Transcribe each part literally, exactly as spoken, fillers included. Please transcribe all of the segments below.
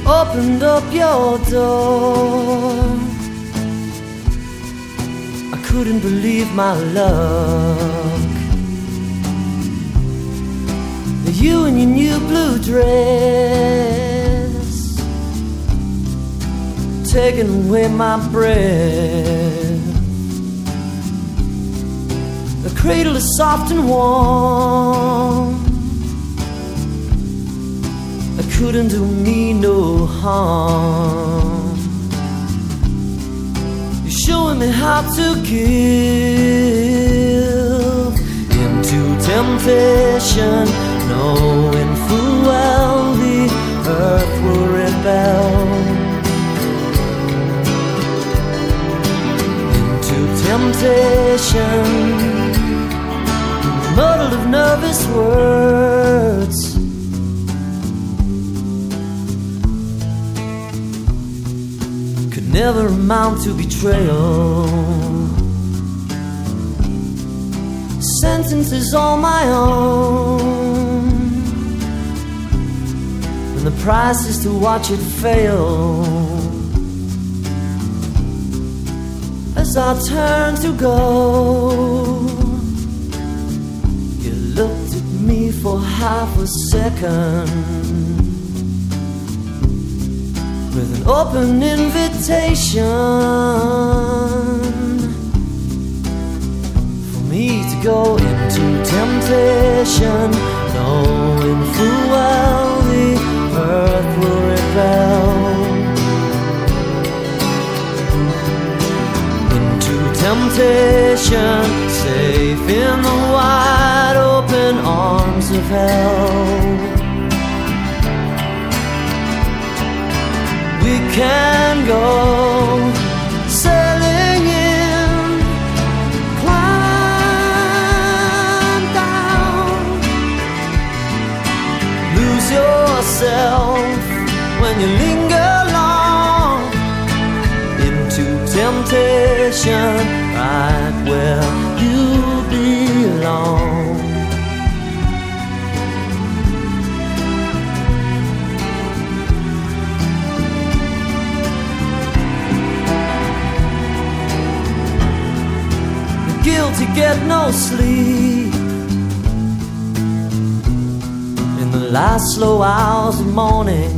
opened up your door. I couldn't believe my luck. You in your new blue dress, taking away my breath. The cradle is soft and warm. It couldn't do me no harm. You're showing me how to give into temptation, knowing full well the earth will rebel. Into temptation, muddled of nervous words, could never amount to betrayal. Sentence is all my own, and the price is to watch it fail. As I turn to go, you looked at me for half a second with an open invitation for me to go into temptation, knowing full well the earth will rebel. Into temptation, safe in the wide open arms of hell. We can go sailing in, climb down, lose yourself when you linger long into temptation, right where you belong. Guilty get no sleep in the last slow hours of morning.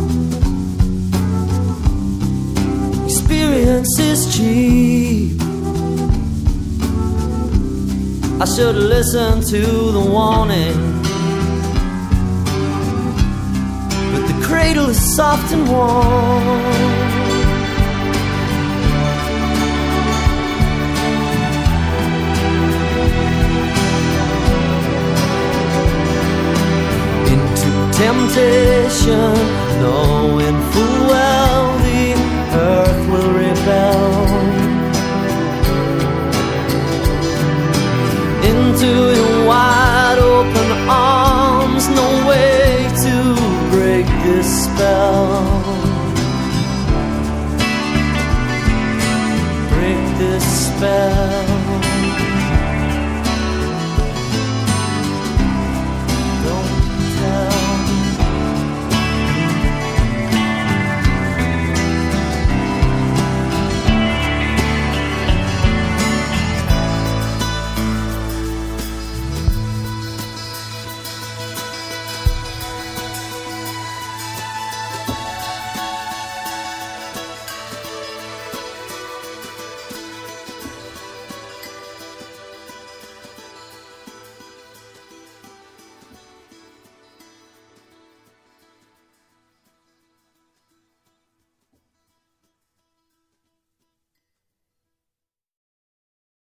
Experience is cheap. I should have listened to the warning, but the cradle is soft and warm. Temptation, knowing full well the earth will rebel. Into your wide open arms, no way to break this spell. Break this spell.